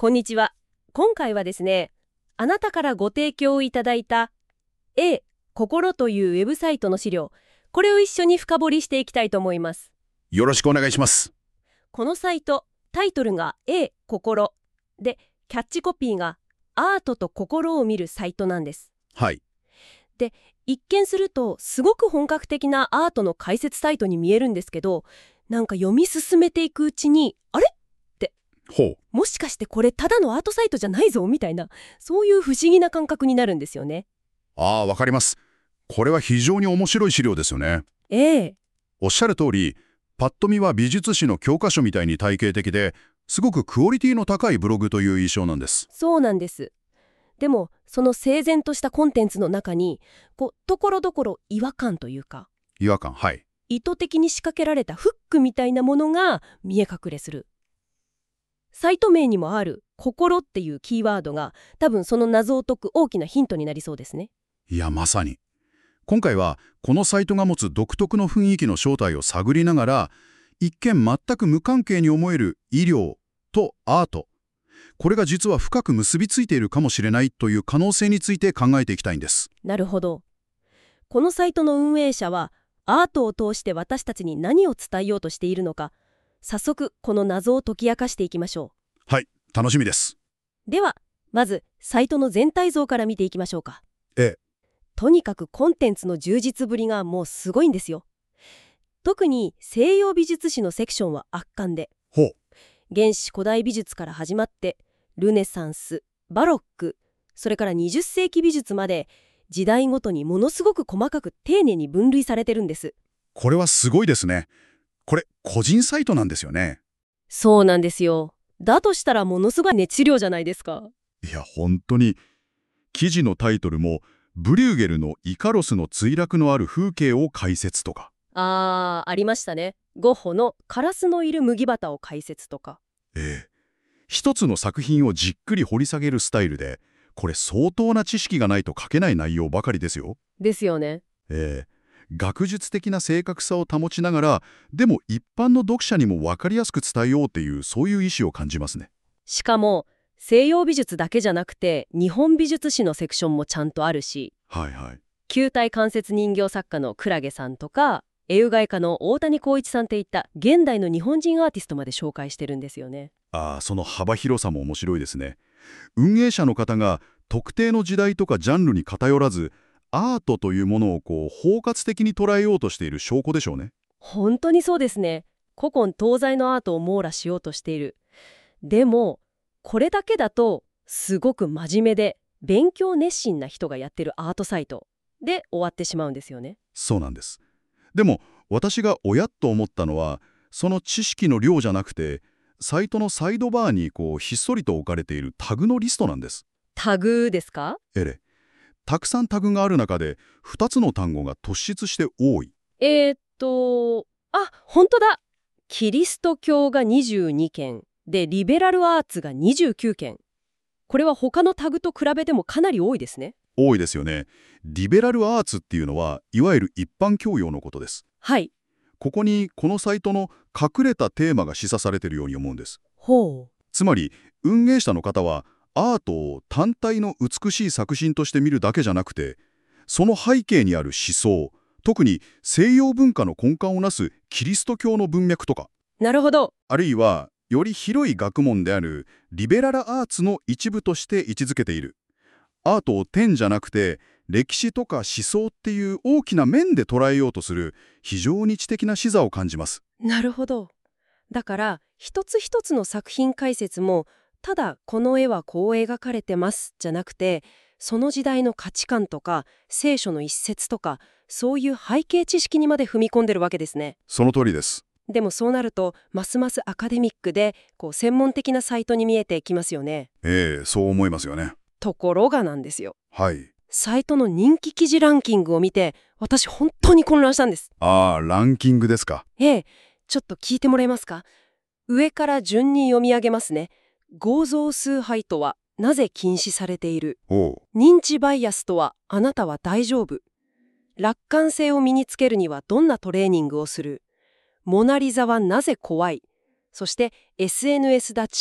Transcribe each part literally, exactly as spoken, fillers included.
こんにちは。今回はですね、あなたからご提供いただいた A 心というウェブサイトの資料、これを一緒に深掘りしていきたいと思います。 よろしくお願いします。 このサイト、タイトルが A 心で、キャッチコピーがアートと心を見るサイトなんです。 はい。 で、一見するとすごく本格的なアートの解説サイトに見えるんですけど、なんか読み進めていくうちに、あれほう。 もしかしてこれただのアートサイトじゃないぞみたいな、そういう不思議な感覚になるんですよね。 ああ、わかります。これは非常に面白い資料ですよね。 ええ。 おっしゃる通り、パッと見は美術史の教科書みたいに体系的で、すごくクオリティの高いブログという印象なんです。 そうなんです。でもその整然としたコンテンツの中に、こうところどころ違和感というか、 違和感、はい。 意図的に仕掛けられたフックみたいなものが見え隠れする。サイト名にもある心っていうキーワードが多分その謎を解く大きなヒントになりそうですね。 いや、まさに。今回は、このサイトが持つ独特の雰囲気の正体を探りながら、一見全く無関係に思える医療とアート、これが実は深く結びついているかもしれないという可能性について考えていきたいんです。 なるほど。このサイトの運営者はアートを通して私たちに何を伝えようとしているのか、早速この謎を解き明かしていきましょはい、楽しみです。 う。ではまずサイトの全体像から見ていきましょうか。 ええ。 とにかくコンテンツの充実ぶりがもうすごいんですよ。特に西洋美術史のセクションは圧巻で、 ほう。 原始古代美術から始まってルネサンス、バロック、それからにじゅっせいき美術まで時代ごとにものすごく細かく丁寧に分類されてるんです。 これはすごいですね。これ、個人サイトなんですよね。 そうなんですよ。だとしたらものすごい熱量じゃないですか。 いや、本当に。記事のタイトルも、ブリューゲルのイカロスの墜落のある風景を解説とか。 あー、ありましたね。ゴッホのカラスのいる麦畑を解説とか。 ええ。一つの作品をじっくり掘り下げるスタイルで、これ相当な知識がないと書けない内容ばかりですよ。 ですよね。 ええ。学術的な正確さを保ちながら、でも一般の読者にも分かりやすく伝えようっていう、そういう意思を感じますね。 しかも西洋美術だけじゃなくて日本美術史のセクションもちゃんとあるし、 はいはい。 球体関節人形作家のクラゲさんとか絵画家の大谷光一さんっていった現代の日本人アーティストまで紹介してるんですよね。 ああ、その幅広さも面白いですね。運営者の方が特定の時代とかジャンルに偏らず、アートというものをこう包括的に捉えようとしている証拠でしょうね。 本当にそうですね。古今東西のアートを網羅しようとしている。でもこれだけだとすごく真面目で勉強熱心な人がやってるアートサイトで終わってしまうんですよね。 そうなんです。でも私がおやっと思ったのは、その知識の量じゃなくて、サイトのサイドバーにこうひっそりと置かれているタグのリストなんです。 タグですか？ えれ。たくさんタグがある中で、ふたつの単語が突出して多い。 えーっと、あ、本当だ。キリスト教がにじゅうにけんで、リベラルアーツがにじゅうきゅうけん。これは他のタグと比べてもかなり多いですね。 多いですよね。リベラルアーツっていうのは、いわゆる一般教養のことです。 はい。 ここにこのサイトの隠れたテーマが示唆されているように思うんです。 ほう。 つまり運営者の方はアートを単体の美しい作品として見るだけじゃなくて、その背景にある思想、特に西洋文化の根幹をなすキリスト教の文脈とか、 なるほど。 あるいはより広い学問であるリベラルアーツの一部として位置づけている。アートを点じゃなくて歴史とか思想っていう大きな面で捉えようとする非常に知的な視座を感じます。 なるほど。だから一つ一つの作品解説もただこの絵はこう描かれてますじゃなくて、その時代の価値観とか聖書の一節とかそういう背景知識にまで踏み込んでるわけですね。 その通りです。 でもそうなるとますますアカデミックでこう専門的なサイトに見えてきますよね。 ええ、そう思いますよね。 ところがなんですよ。 はい。 サイトの人気記事ランキングを見て私本当に混乱したんです。 ああ、ランキングですか。 ええ、ちょっと聞いてもらえますか？上から順に読み上げますね。偶像崇拝とはなぜ禁止されている？ おう。 認知バイアスとはあなたは大丈夫？楽観性を身につけるにはどんなトレーニングをする？モナリザはなぜ怖い？そして エスエヌエス 立ち、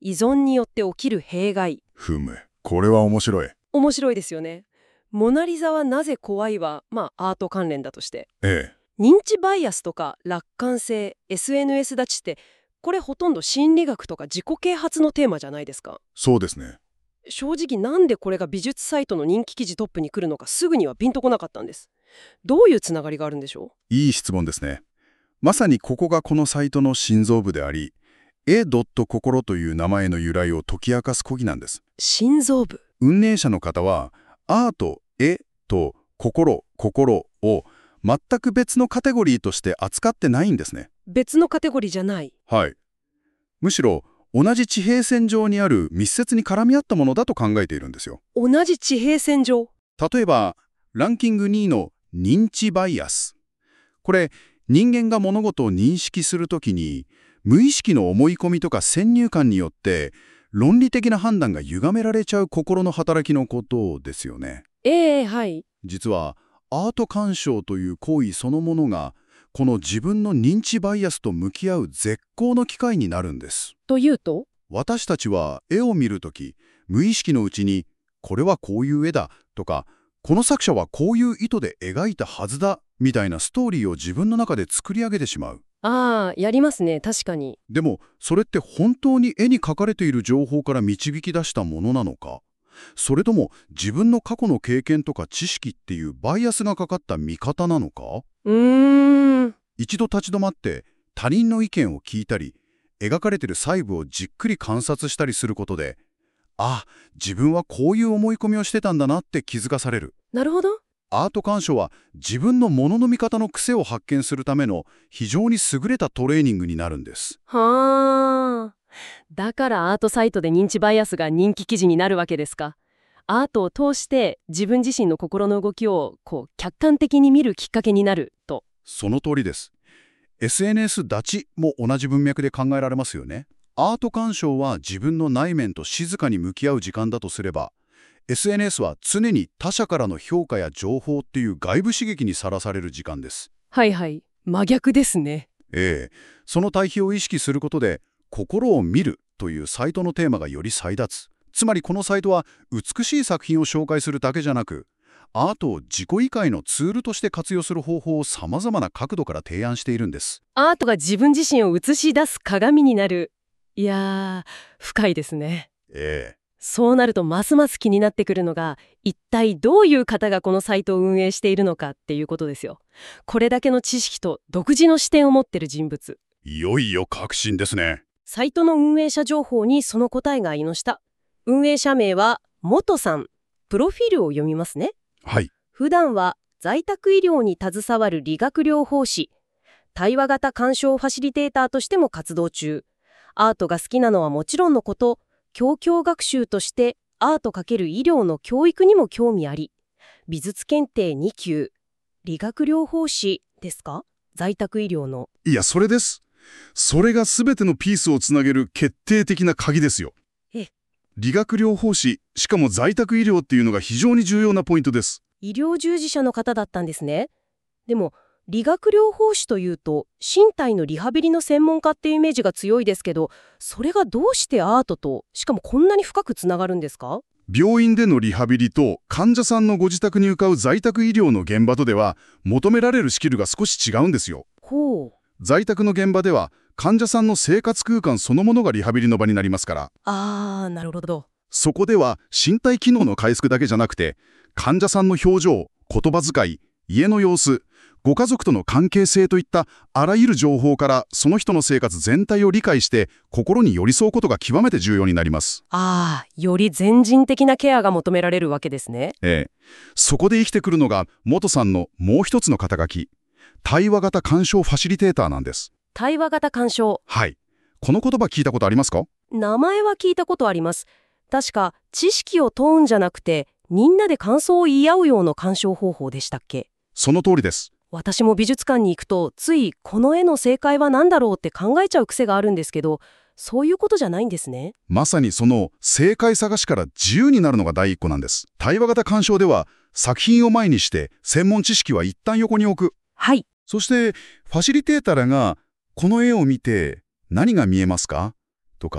依存によって起きる弊害。 ふむ、これは面白い。 面白いですよね。モナリザはなぜ怖いは、まあアート関連だとして。 ええ。 認知バイアスとか楽観性、エスエヌエス 立ちって、これほとんど心理学とか自己啓発のテーマじゃないですか。 そうですね。 正直なんでこれが美術サイトの人気記事トップに来るのかすぐにはピンとこなかったんです。どういうつながりがあるんでしょう？ いい質問ですね。まさにここがこのサイトの心臓部であり、絵心という名前の由来を解き明かす講義なんです。 心臓部。 運営者の方は、アート、絵と心、心を全く別のカテゴリーとして扱ってないんですね。 別のカテゴリーじゃない。 はい。むしろ、同じ地平線上にある密接に絡み合ったものだと考えているんですよ。 同じ地平線上。 例えば、ランキングにいの認知バイアス。これ、人間が物事を認識するときに、無意識の思い込みとか先入観によって、論理的な判断が歪められちゃう心の働きのことですよね。 ええ、はい。 実は、アート鑑賞という行為そのものが、この自分の認知バイアスと向き合う絶好の機会になるんです。 というと？ 私たちは絵を見るとき、無意識のうちに、これはこういう絵だとか、この作者はこういう意図で描いたはずだみたいなストーリーを自分の中で作り上げてしまう。 ああ、やりますね、確かに。 でも、それって本当に絵に描かれている情報から導き出したものなのか、それとも自分の過去の経験とか知識っていうバイアスがかかった見方なのか？ うーん。 一度立ち止まって他人の意見を聞いたり、描かれている細部をじっくり観察したりすることで、あ、自分はこういう思い込みをしてたんだなって気づかされる。 なるほど。 アート鑑賞は自分のものの見方の癖を発見するための非常に優れたトレーニングになるんです。 はあ。だからアートサイトで認知バイアスが人気記事になるわけですか。アートを通して自分自身の心の動きをこう客観的に見るきっかけになると。 その通りです。エスエヌエス 立ちも同じ文脈で考えられますよね。アート鑑賞は自分の内面と静かに向き合う時間だとすれば、エスエヌエス は常に他者からの評価や情報っていう外部刺激にさらされる時間です。 はいはい。真逆ですね。 ええ。その対比を意識することで、心を見るというサイトのテーマがより際立つ。つまりこのサイトは美しい作品を紹介するだけじゃなく、アートを自己理解のツールとして活用する方法を様々な角度から提案しているんです。 アートが自分自身を映し出す鏡になる。いやー、深いですね。 ええ。 そうなるとますます気になってくるのが、一体どういう方がこのサイトを運営しているのかっていうことですよ。これだけの知識と独自の視点を持っている人物。 いよいよ確信ですね。 サイトの運営者情報にその答えがありました。運営者名は元さん。プロフィールを読みますね。 はい。 普段は在宅医療に携わる理学療法士、対話型鑑賞ファシリテーターとしても活動中。アートが好きなのはもちろんのこと、教教学習としてアート×医療の教育にも興味あり、美術検定に級、理学療法士ですか？在宅医療の。 いや、それです。それが全てのピースをつなげる決定的な鍵ですよ。 え理学療法士、しかも在宅医療っていうのが非常に重要なポイントです。 医療従事者の方だったんですね。でも、理学療法士というと、身体のリハビリの専門家っていうイメージが強いですけど、それがどうしてアートと、しかもこんなに深くつながるんですか？ 病院でのリハビリと患者さんのご自宅に向かう在宅医療の現場とでは求められるスキルが少し違うんですよ。 ほう。 在宅の現場では患者さんの生活空間そのものがリハビリの場になりますから。 あー、なるほど。 そこでは身体機能の回復だけじゃなくて、患者さんの表情、言葉遣い、家の様子、ご家族との関係性といったあらゆる情報からその人の生活全体を理解して心に寄り添うことが極めて重要になります。 ああ、より全人的なケアが求められるわけですね。 ええ。そこで生きてくるのが元さんのもう一つの肩書き、対話型鑑賞ファシリテーターなんです。 対話型鑑賞。 はい。この言葉聞いたことありますか？ 名前は聞いたことあります。確か知識を問うんじゃなくてみんなで感想を言い合うような鑑賞方法でしたっけ？ その通りです。 私も美術館に行くとついこの絵の正解は何だろうって考えちゃう癖があるんですけど、そういうことじゃないんですね。 まさにその正解探しから自由になるのが第一個なんです。対話型鑑賞では作品を前にして専門知識は一旦横に置く。 はい。 そしてファシリテーターらがこの絵を見て何が見えますかとか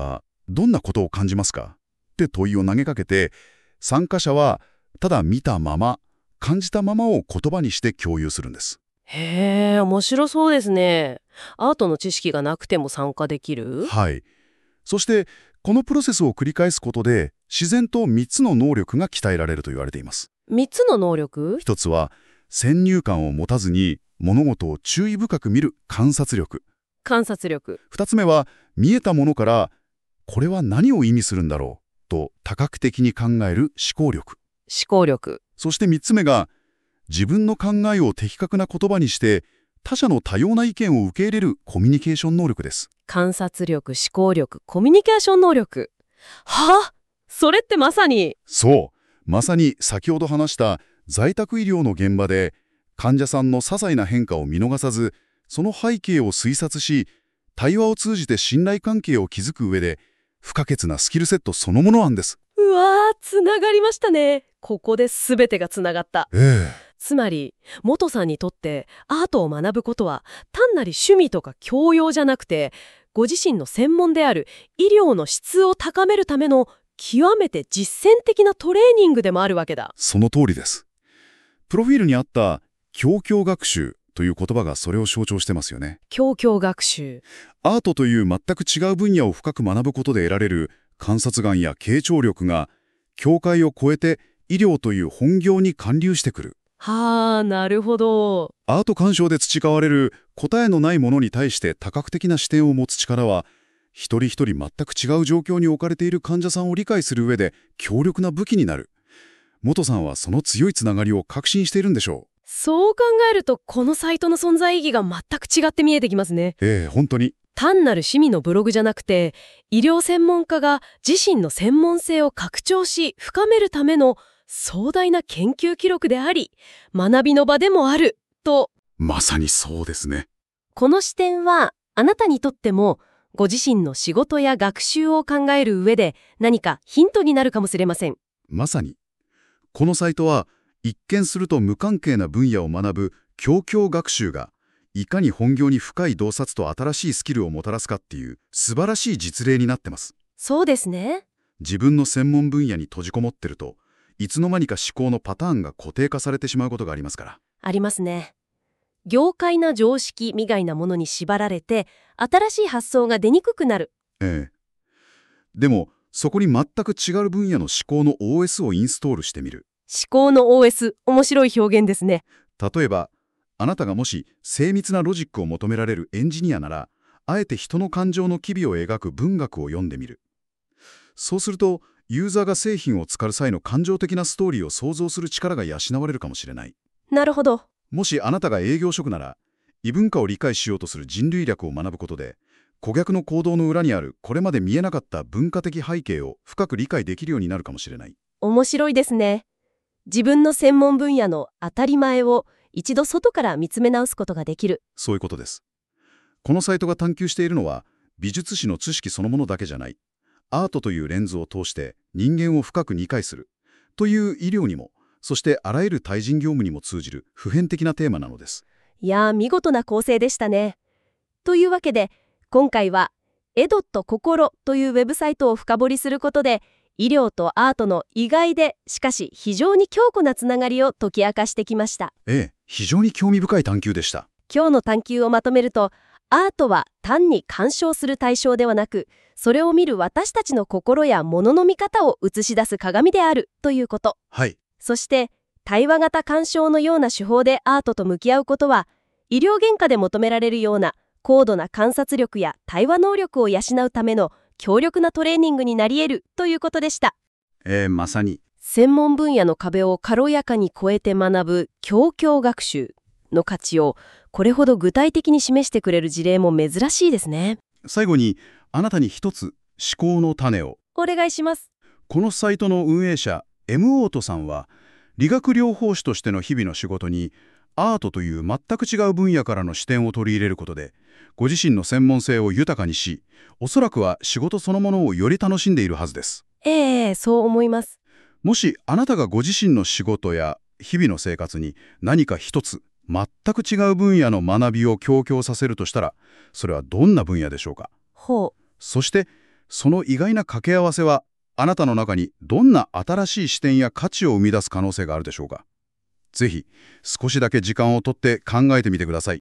どんなことを感じますかって問いを投げかけて、参加者はただ見たまま、感じたままを言葉にして共有するんです。 へえ、面白そうですね。アートの知識がなくても参加できる？ はい。そして、このプロセスを繰り返すことで、自然とみっつの能力が鍛えられると言われています。 みっつの能力？ ひとつは、先入観を持たずに物事を注意深く見る観察力。 観察力。 ふたつめは、見えたものから、これは何を意味するんだろうと多角的に考える思考力。 思考力。 そしてみっつめが、自分の考えを的確な言葉にして、他者の多様な意見を受け入れるコミュニケーション能力です。 観察力、思考力、コミュニケーション能力。はあ、それってまさに。 そう。まさに先ほど話した在宅医療の現場で、患者さんの些細な変化を見逃さず、その背景を推察し、対話を通じて信頼関係を築く上で、不可欠なスキルセットそのものなんです。 うわー、つながりましたね。ここで全てがつながった。 ええ。 つまり、元さんにとってアートを学ぶことは単なる趣味とか教養じゃなくて、ご自身の専門である医療の質を高めるための極めて実践的なトレーニングでもあるわけだ。 その通りです。プロフィールにあった協協学習という言葉がそれを象徴してますよね。 協協学習。 アートという全く違う分野を深く学ぶことで得られる観察眼や傾聴力が、境界を越えて医療という本業に還流してくる。 はあ、なるほど。 アート鑑賞で培われる答えのないものに対して多角的な視点を持つ力は、一人一人全く違う状況に置かれている患者さんを理解する上で強力な武器になる。元さんはその強いつながりを確信しているんでしょう。 そう考えると、このサイトの存在意義が全く違って見えてきますね。 ええ、本当に。 単なる趣味のブログじゃなくて、医療専門家が自身の専門性を拡張し深めるための壮大な研究記録であり、学びの場でもあると。 まさにそうですね。 この視点はあなたにとってもご自身の仕事や学習を考える上で何かヒントになるかもしれません。 まさに。このサイトは一見すると無関係な分野を学ぶ協協学習が、いかに本業に深い洞察と新しいスキルをもたらすかっていう素晴らしい実例になってます。 そうですね。 自分の専門分野に閉じこもってると、いつの間にか思考のパターンが固定化されてしまうことがありますから。 ありますね。業界な常識みたいなものに縛られて、新しい発想が出にくくなる。 ええ。でも、そこに全く違う分野の思考の オーエス をインストールしてみる。 思考の オーエス、面白い表現ですね。 例えば、あなたがもし精密なロジックを求められるエンジニアなら、あえて人の感情の機微を描く文学を読んでみる。そうすると、ユーザーが製品を使う際の感情的なストーリーを想像する力が養われるかもしれない。 なるほど。 もしあなたが営業職なら、異文化を理解しようとする人類学を学ぶことで、顧客の行動の裏にあるこれまで見えなかった文化的背景を深く理解できるようになるかもしれない。 面白いですね。自分の専門分野の当たり前を一度外から見つめ直すことができる。 そういうことです。このサイトが探求しているのは、美術史の知識そのものだけじゃない。アートというレンズを通して人間を深く理解するという医療にも、そしてあらゆる対人業務にも通じる普遍的なテーマなのです。 いやー、見事な構成でしたね。というわけで、今回はエドット心というウェブサイトを深掘りすることで、医療とアートの意外でしかし非常に強固なつながりを解き明かしてきました。 ええ、非常に興味深い探求でした。 今日の探求をまとめると、アートは単に鑑賞する対象ではなく、それを見る私たちの心や物の見方を映し出す鏡であるということ。 はい。 そして対話型鑑賞のような手法でアートと向き合うことは、医療現場で求められるような高度な観察力や対話能力を養うための強力なトレーニングになり得るということでした。 えー、まさに。 専門分野の壁を軽やかに越えて学ぶ協協学習の価値をこれほど具体的に示してくれる事例も珍しいですね。 最後にあなたに一つ思考の種を。 お願いします。 このサイトの運営者 エム オートさんは、理学療法士としての日々の仕事にアートという全く違う分野からの視点を取り入れることで、ご自身の専門性を豊かにし、おそらくは仕事そのものをより楽しんでいるはずです。 ええ、そう思います。 もしあなたがご自身の仕事や日々の生活に何か一つ全く違う分野の学びを強調させるとしたら、それはどんな分野でしょうか。 ほう。 そしてその意外な掛け合わせは、あなたの中にどんな新しい視点や価値を生み出す可能性があるでしょうか。ぜひ、少しだけ時間をとって考えてみてください。